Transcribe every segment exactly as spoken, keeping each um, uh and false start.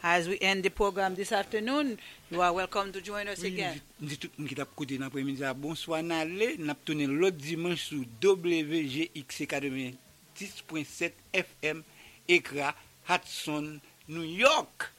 As we end the program this afternoon, you are welcome to join us Oui, again. nous tout nous qui t'a côté dans après-midi là. Bonsoir Nalé, n'a tourné l'autre dimanche sur W G X C quatre-vingt-dix point sept F M Écra Hudson, New York.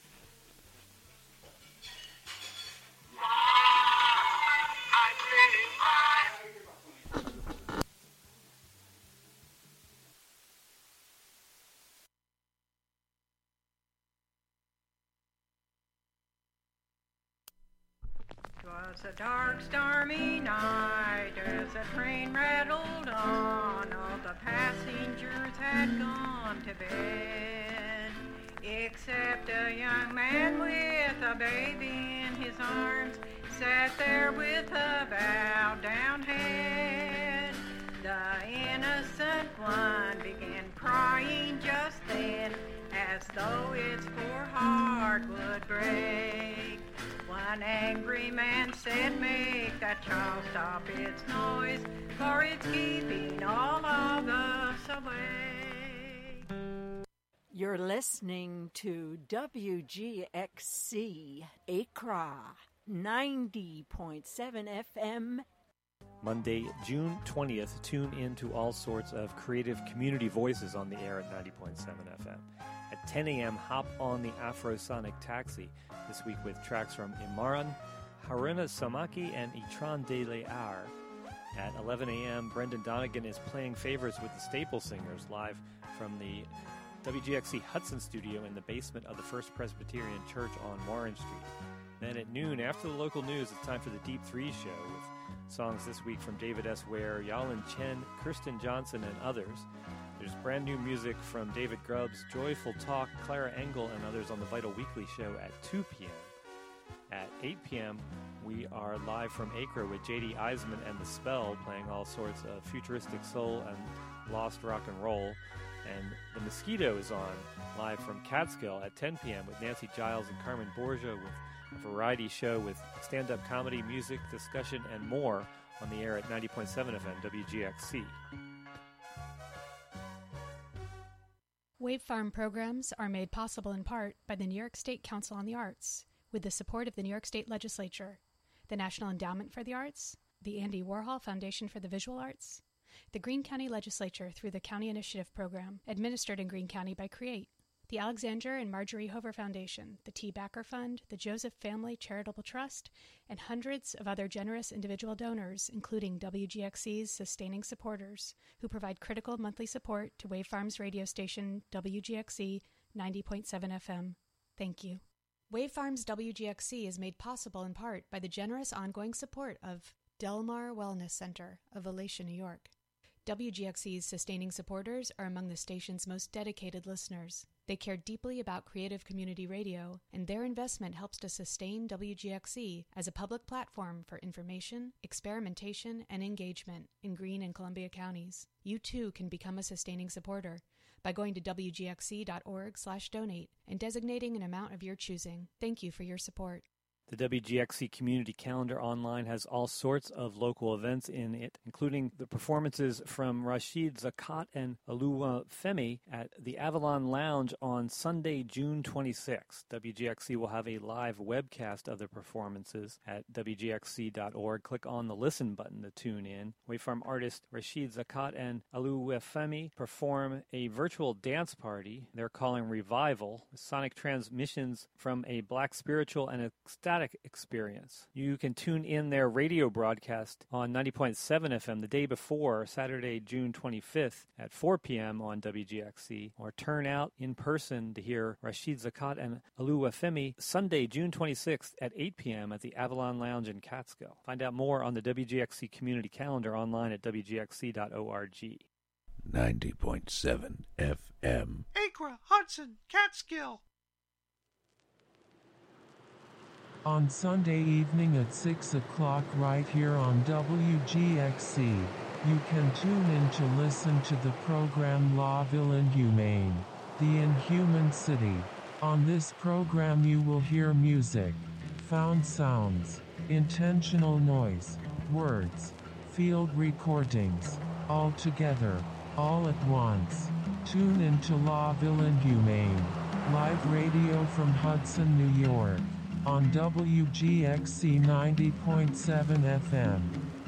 It was a dark, stormy night as the train rattled on. All the passengers had gone to bed, except a young man with a baby in his arms sat there with a bowed down head. The innocent one began crying just then, as though its poor heart would break. One angry man said, "Make that child stop its noise, for it's keeping all of us away." You're listening to W G X C Accra, ninety point seven F M. Monday, June twentieth, tune in to all sorts of creative community voices on the air at ninety point seven F M. At ten a.m., hop on the Afrosonic Taxi, this week with tracks from Imaran, Haruna Samaki, and Itran De Lear. At eleven a.m., Brendan Donegan is playing favorites with the Staple Singers live from the W G X C Hudson studio in the basement of the First Presbyterian Church on Warren Street. Then at noon, after the local news, it's time for the Deep Three Show with songs this week from David S. Ware, Yalin Chen, Kirsten Johnson, and others. There's brand new music from David Grubbs, Joyful Talk, Clara Engel, and others on the Vital Weekly Show at two p.m. At eight p.m., we are live from Acre with J D Eisman and The Spell, playing all sorts of futuristic soul and lost rock and roll. And The Mosquito is on, live from Catskill at ten p.m. with Nancy Giles and Carmen Borgia, with a variety show with stand-up comedy, music, discussion, and more on the air at ninety point seven F M W G X C. Wave Farm programs are made possible in part by the New York State Council on the Arts, with the support of the New York State Legislature, the National Endowment for the Arts, the Andy Warhol Foundation for the Visual Arts, the Greene County Legislature through the County Initiative Program, administered in Greene County by CREATE, the Alexander and Marjorie Hover Foundation, the T. Backer Fund, the Joseph Family Charitable Trust, and hundreds of other generous individual donors, including W G X C's sustaining supporters, who provide critical monthly support to Wave Farm's radio station W G X C ninety point seven F M. Thank you. Wave Farm's W G X C is made possible in part by the generous ongoing support of Delmar Wellness Center of Alatia, New York. W G X C's sustaining supporters are among the station's most dedicated listeners. They care deeply about creative community radio, and their investment helps to sustain W G X C as a public platform for information, experimentation, and engagement in Greene and Columbia counties. You too can become a sustaining supporter by going to W G X C dot org slash donate and designating an amount of your choosing. Thank you for your support. The W G X C Community Calendar online has all sorts of local events in it, including the performances from Rashid Zakat and Alua Femi at the Avalon Lounge on Sunday, June twenty-sixth. W G X C will have a live webcast of the performances at W G X C dot org. Click on the listen button to tune in. Wavefarm artist Rashid Zakat and Alua Femi perform a virtual dance party they're calling Revival, with sonic transmissions from a black spiritual and ecstatic experience. You can tune in their radio broadcast on ninety point seven F M the day before, Saturday, June twenty-fifth at four p.m. on W G X C, or turn out in person to hear Rashid Zakat and Alua Femi Sunday, June twenty-sixth at eight p.m. at the Avalon Lounge in Catskill. Find out more on the W G X C Community Calendar online at W G X C dot org. ninety point seven F M. Acra, Hudson, Catskill. On Sunday evening at six o'clock right here on W G X C, you can tune in to listen to the program La Ville Inhumane, the Inhuman City. On this program you will hear music, found sounds, intentional noise, words, field recordings, all together, all at once. Tune in to La Ville Inhumane, Live radio from Hudson, New York. On W G X C ninety point seven F M.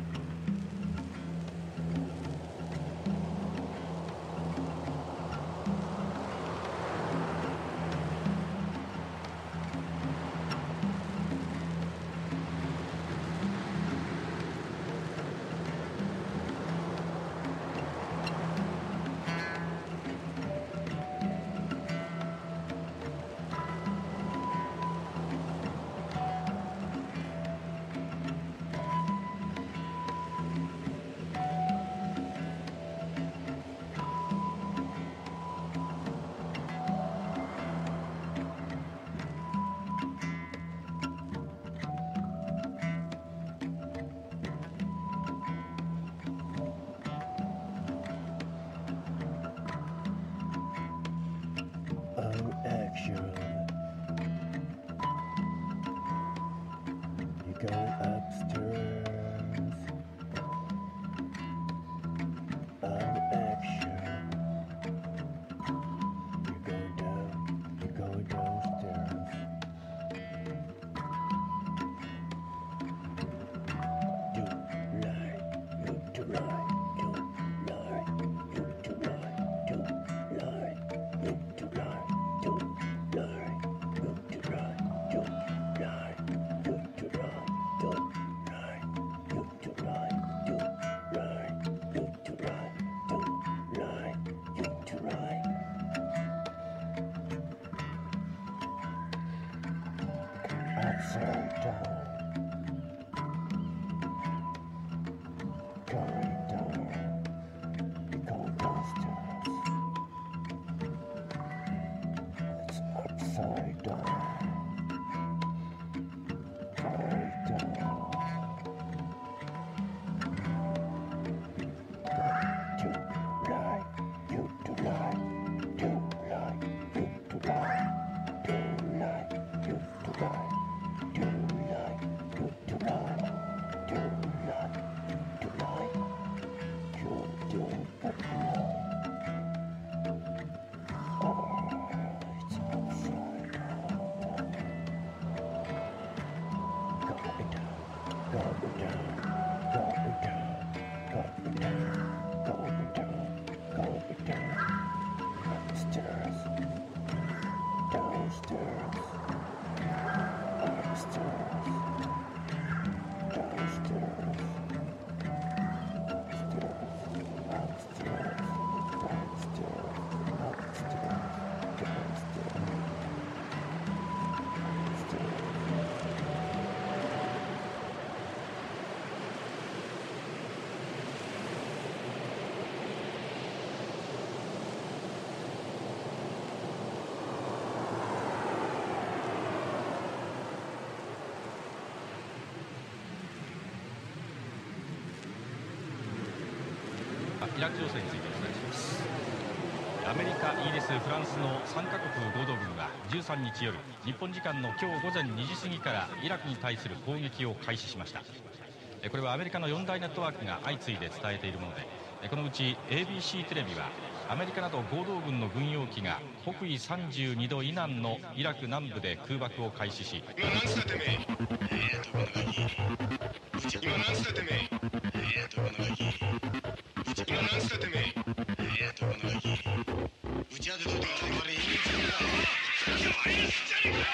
イラク情勢についてお伝えします。アメリカ、イギリス、フランスのさんカ国合同軍はじゅうさんにち夜、日本時間の今日午前にじ過ぎからイラクに対する攻撃を開始しました。これはアメリカのよん大ネットワークが相次いで伝えているもので、このうち エービーシー テレビはアメリカなど合同軍の軍用機が北緯さんじゅうにど以南のイラク南部で空爆を開始し、 今何つったてめえ、えーとこのガキ、今何つったてめえ、えーとこのガキ、今何つったてめえ、えーとこのガキ、打ち当てといてから悪い人間だ。悪いやつじゃねえかよ。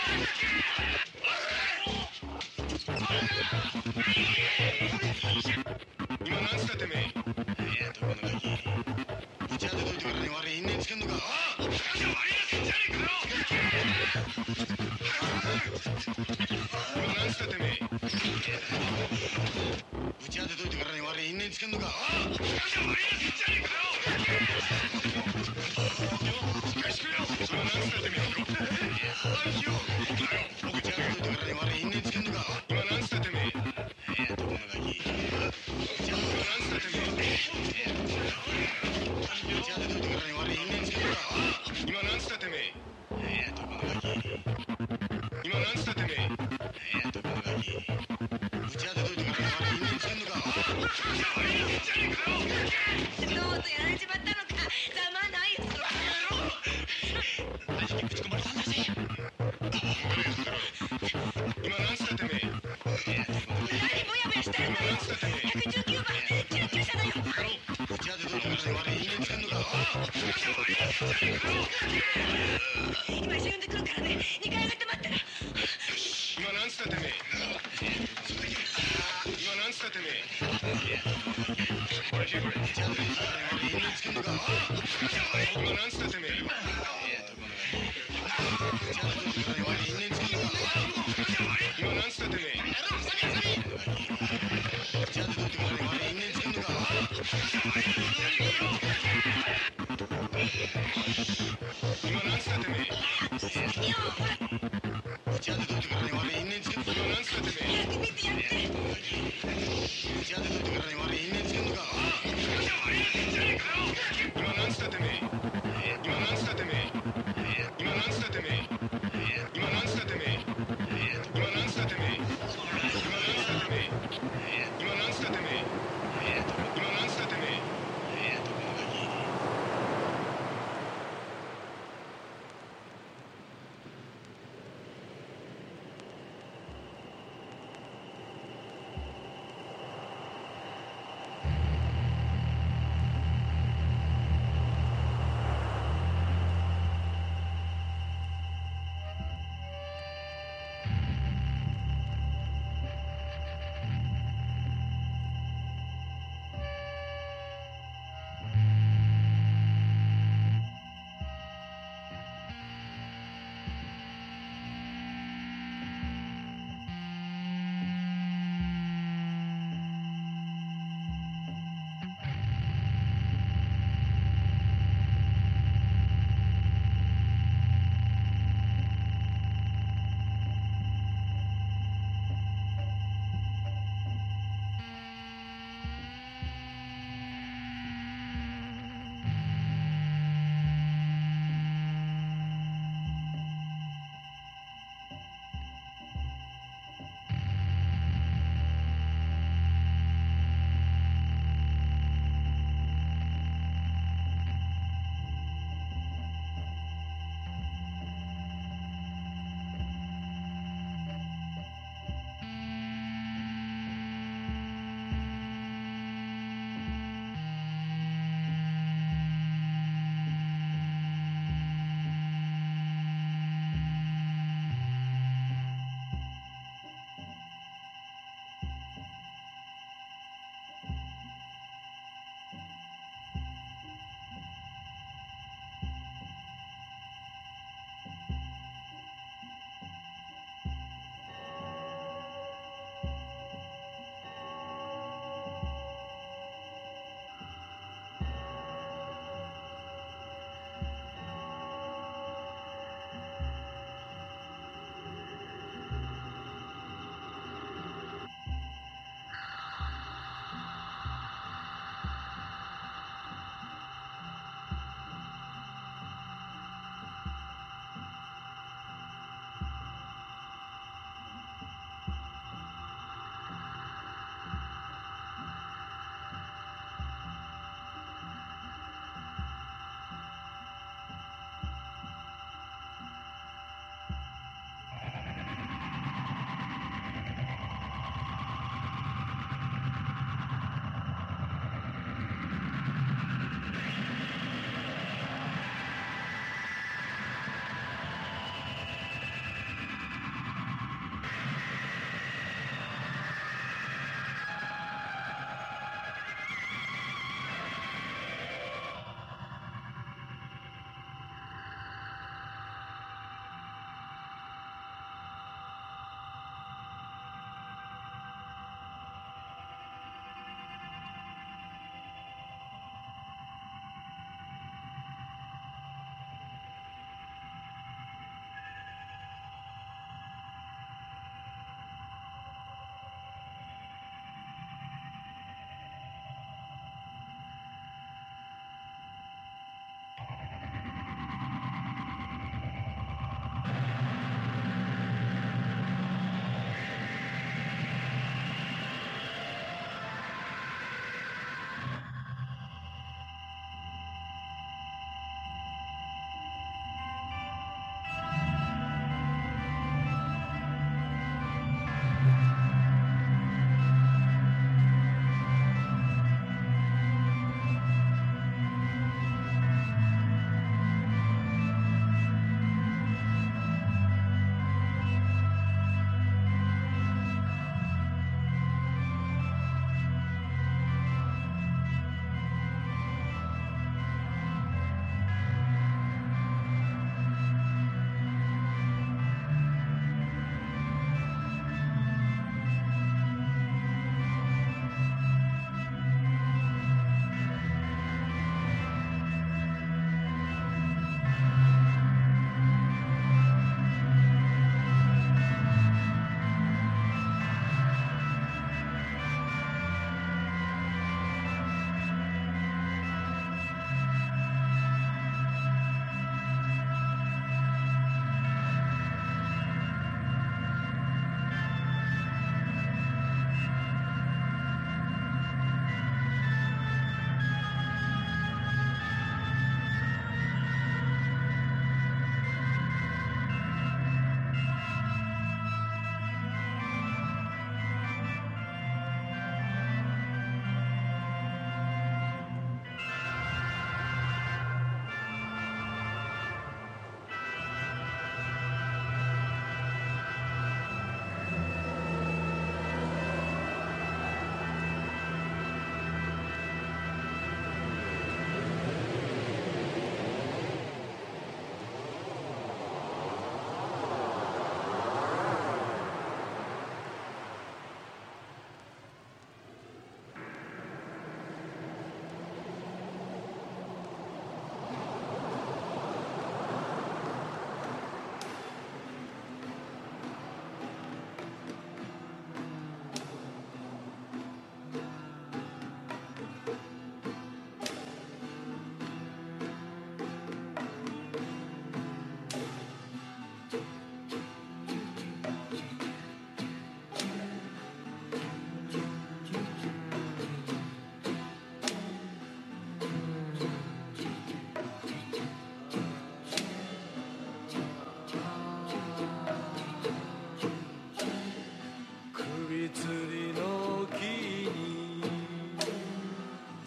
今何つったてめえ、えーとこのガキ、打ち当てといてからに悪い因縁つけんのか。ああ、悪いやつじゃねえかよ。今何つったてめえ、打ち当てといてからに悪い因縁つけんのか。ああ、悪いやつじゃねえかよ。しっかりしてくれよ。今何つったてめえ、あいよ、打ち当てといてからに悪い因縁つけんのか。今何つったてめえ、えーとこのガキ、今何つったてめえ、打ち当てといてからに悪い因縁つけんのか。今何つったてめえ、えーとこのガキ、今何つったてめえ、えーとこのガキ、打ち当てといてからに悪い因縁つけんのか。悪いやつじゃねえかよ。どうぞやられちまったのか。ざまないぞ。大事にぶち込まれたんだ。 今なんつったてめえ。何ぼやぼやしてるんだよ。ひゃくじゅうきゅうばん救急車だよ。バカ野郎。打ち当てどころで悪い人間つけんのか。今一緒呼んでくるからね。にかい上がって待ってな。よし。今なんつったてめえ。今なんつったてめえ。これこれ。打ち当てどころで悪い人間つけんのか。今なんつったてめえ。今なんつったてめえ。今なんつったてめえ。打ち当てといてからね悪い因縁つけんのか。今なんつったてめえ。やってみてやって。打ち当てといてからね悪い因縁つけんのか。今なんつったてめえ。今なんつったてめえ。今なんつったてめえ。今なんつったてめえ。今なんつったてめえ。今なんつったてめえ。今なんつったてめえ。今なんつったてめえ。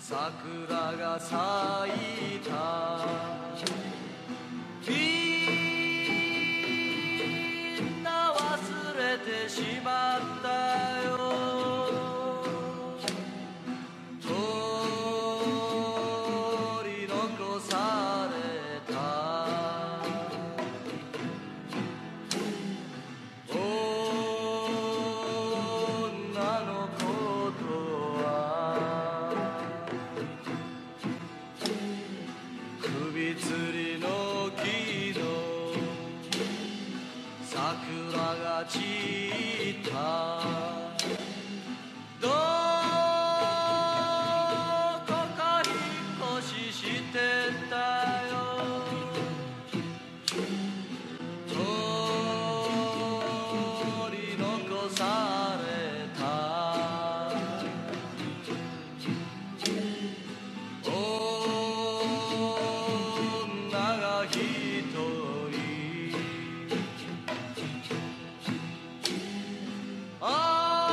桜が咲いたみんな忘れてしまったよ取り残された女のことは首吊りの木の桜が散ったどこか引っ越ししてたよ取り残された女が一人あ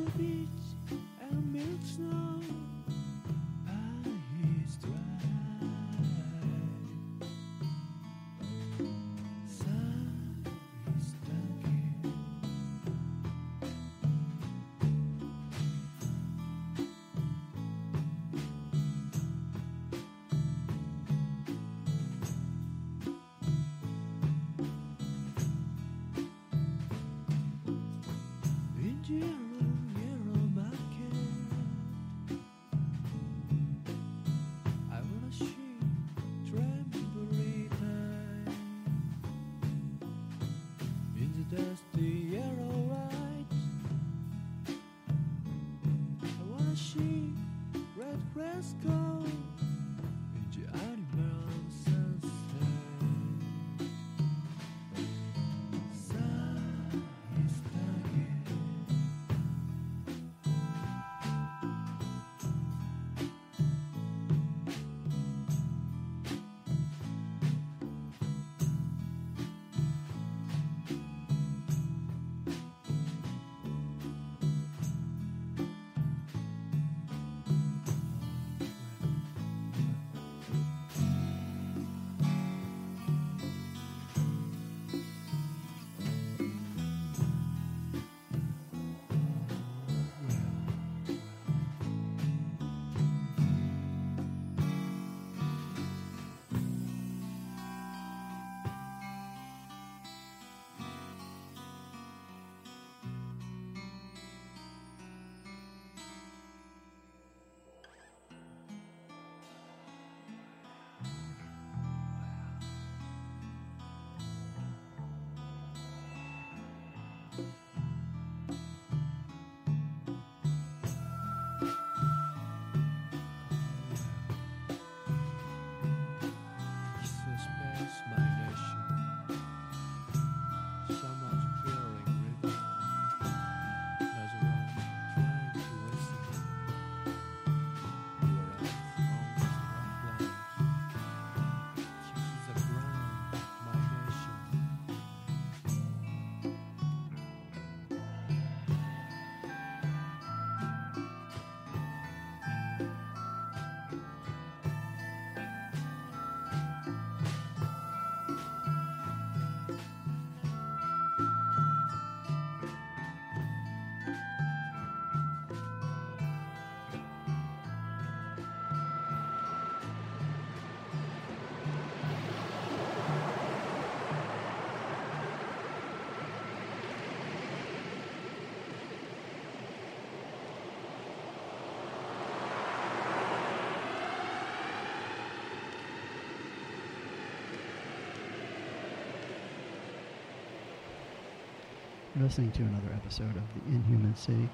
You're listening to another episode of The Inhuman City,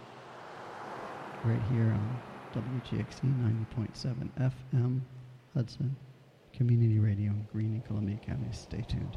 right here on W G X C ninety point seven F M, Hudson, Community Radio, Greene and Columbia Counties. Stay tuned.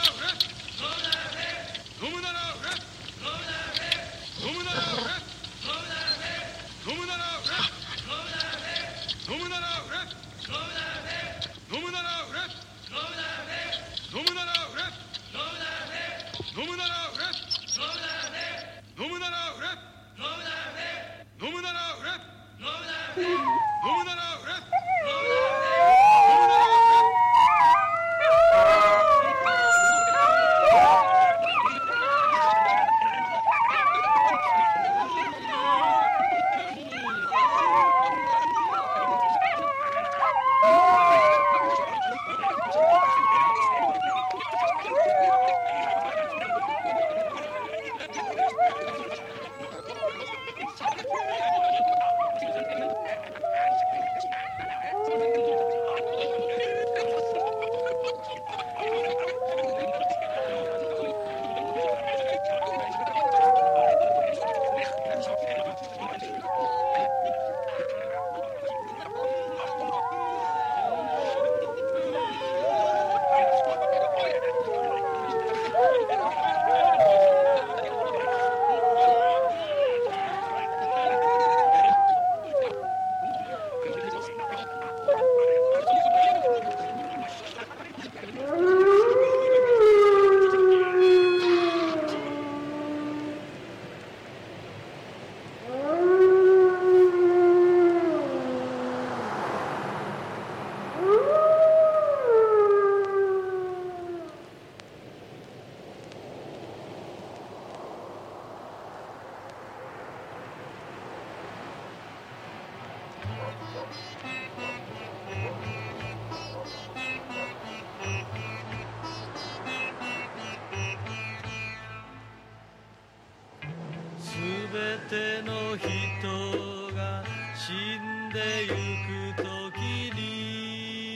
ての人が死んでゆくときに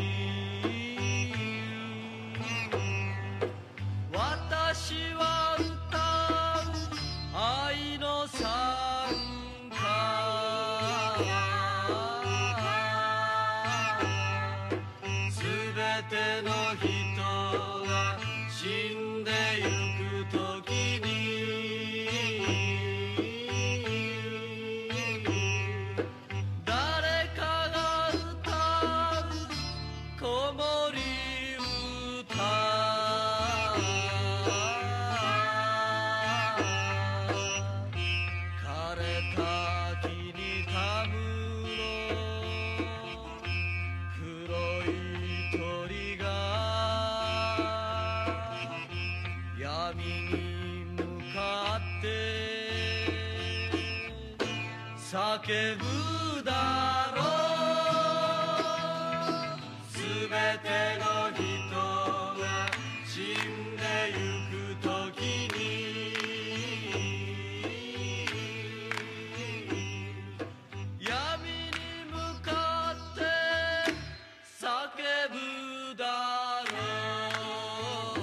私は歌う愛の賛歌すべての人が死んでゆくときに叫ぶだろうすべての人が死んでゆくときに闇に向かって叫ぶだろう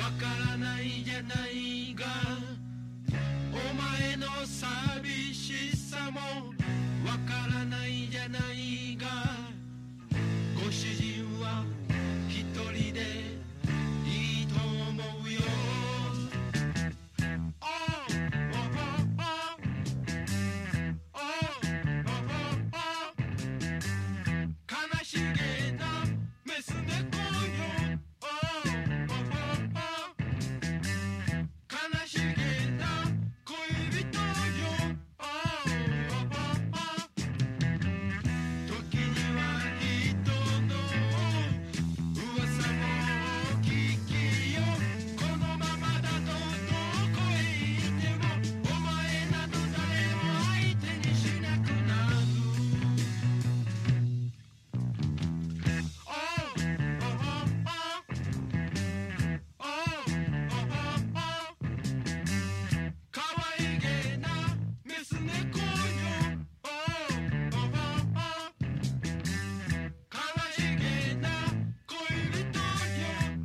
わからないじゃないがお前の寂しさもわからないじゃないがご主人は一人でいいと思うよ悲しげなメス猫よ悲しげな恋人よ時には人の噂も聞きよこのままだとどこへ行ってもお前など誰も相手にしなくなるかわいげなメス猫よ悲しげな恋人よ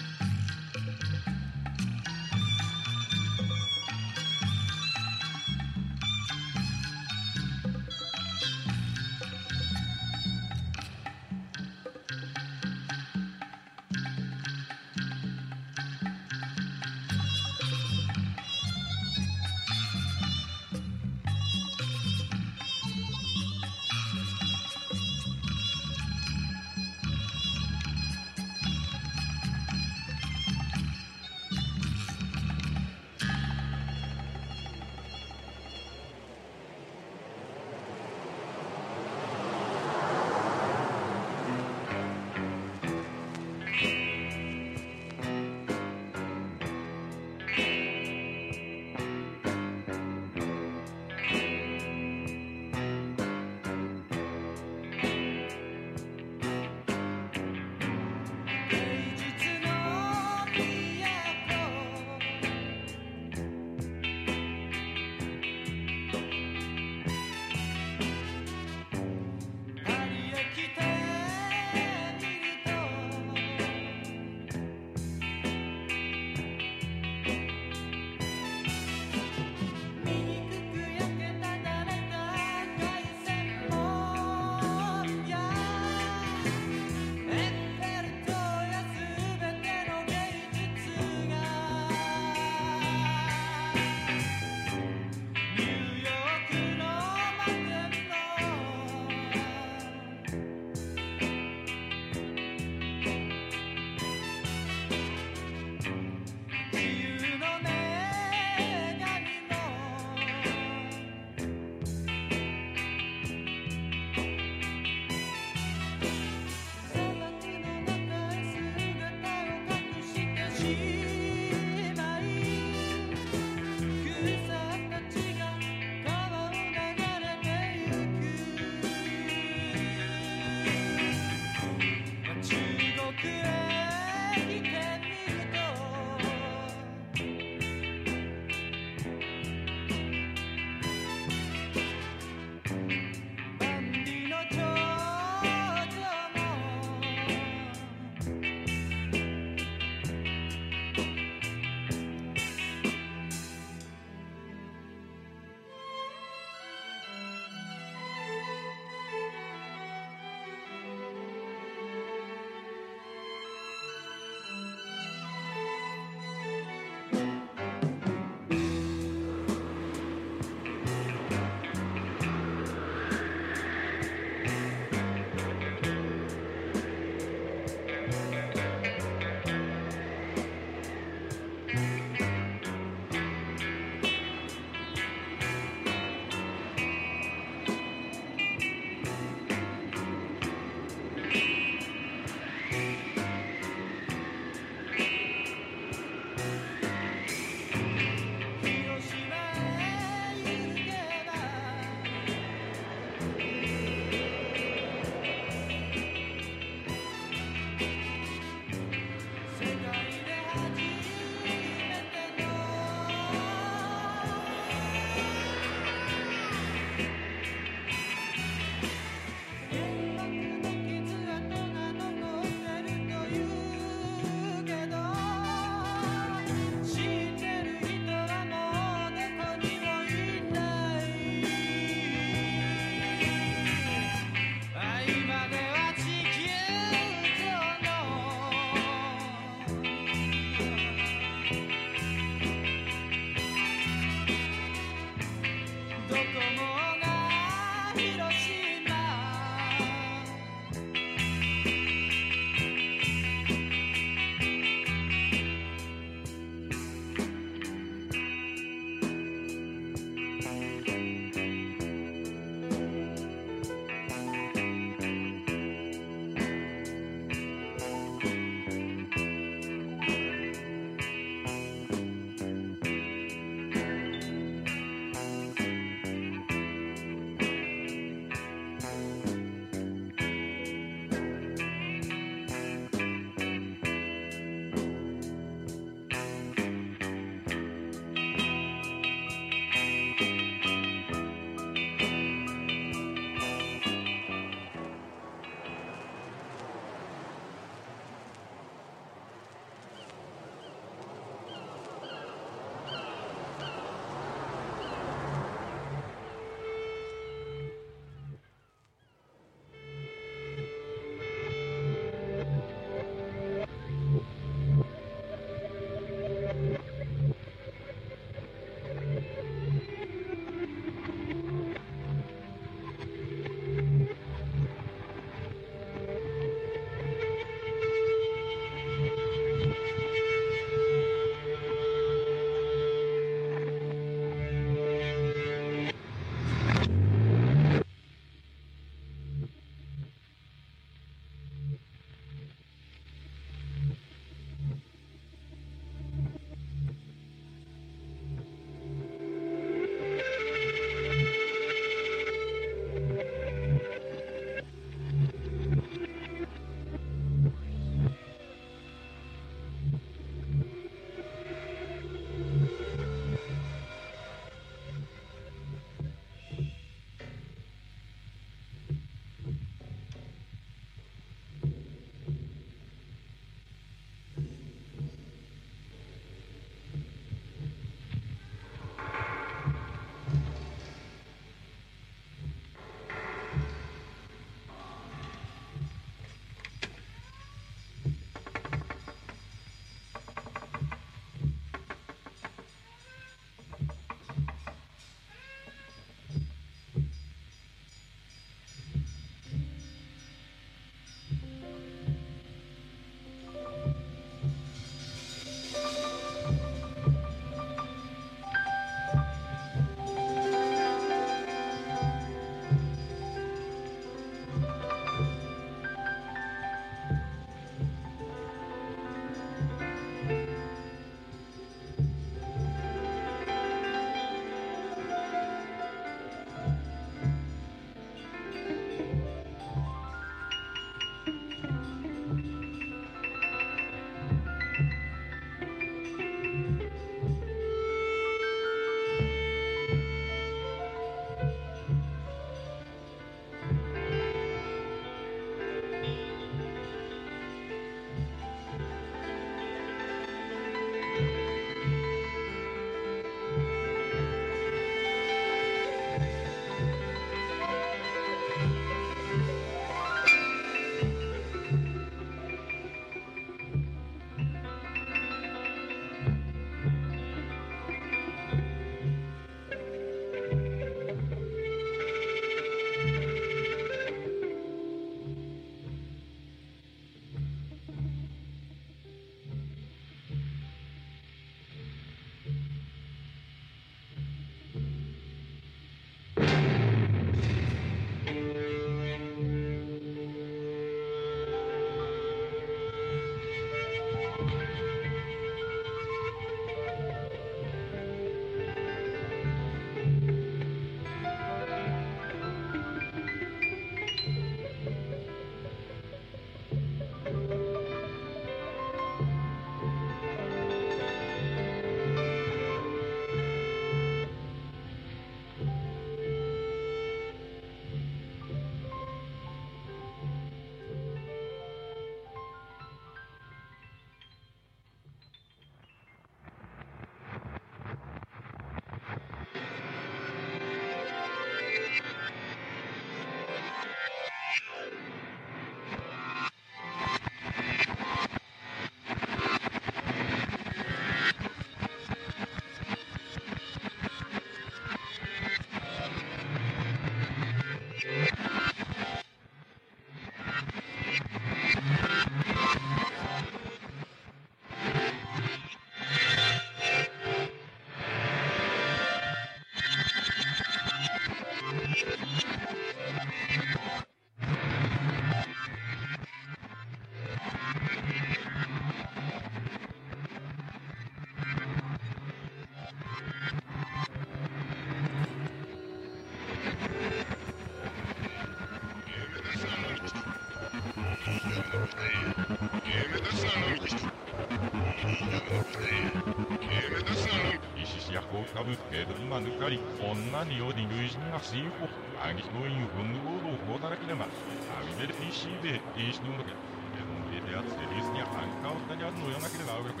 I시시약고가부 개들만 느까리 온난이 어디 유이신가 시고 아기노인 운동으로 고다라키네마 아미데르 피시베 이시누르게 에론게 대학 세리스냐 안카우타냐 노영하기를 나오게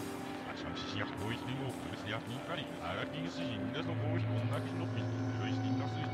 잠시시약 보이시고 그리스약 니까리 아가킹스 인데서 보이시 온나기 높이 유이신가 시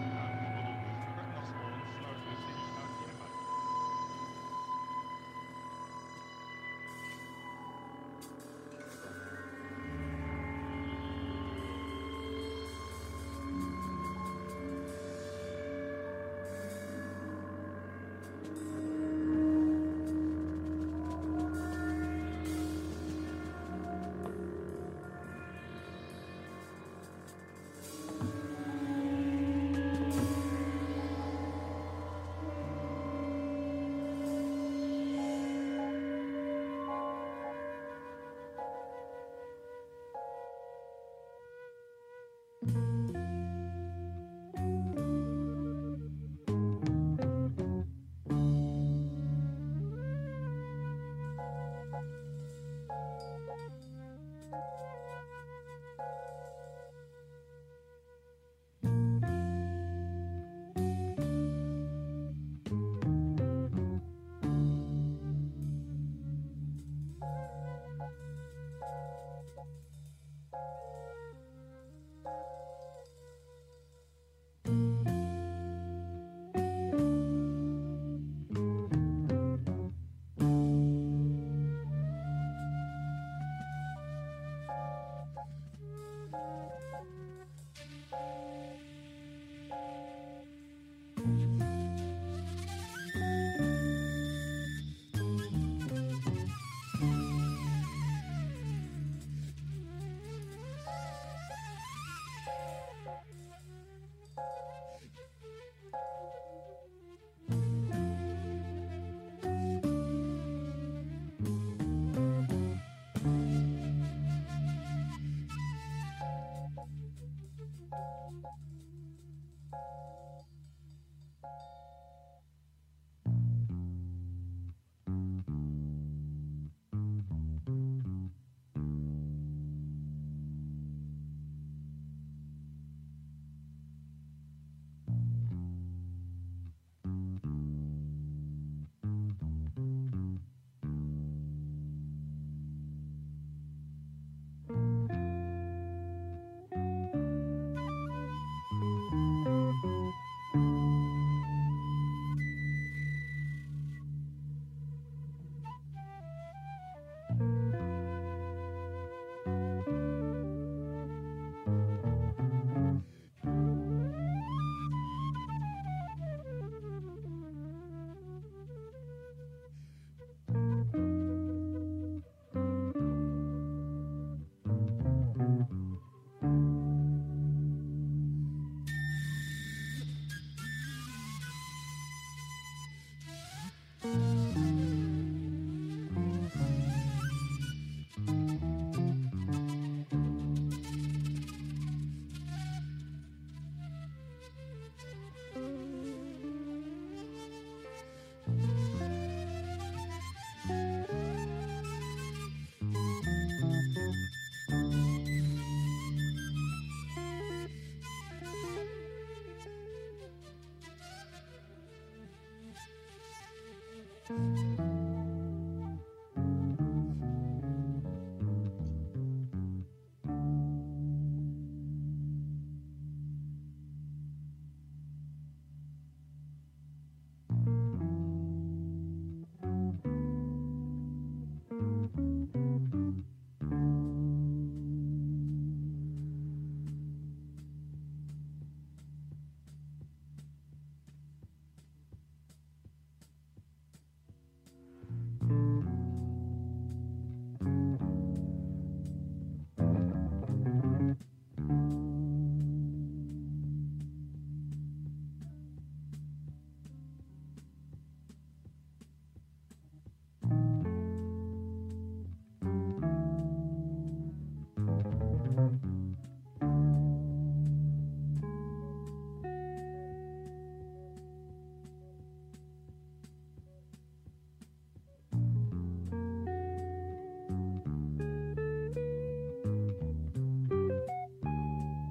Thank you.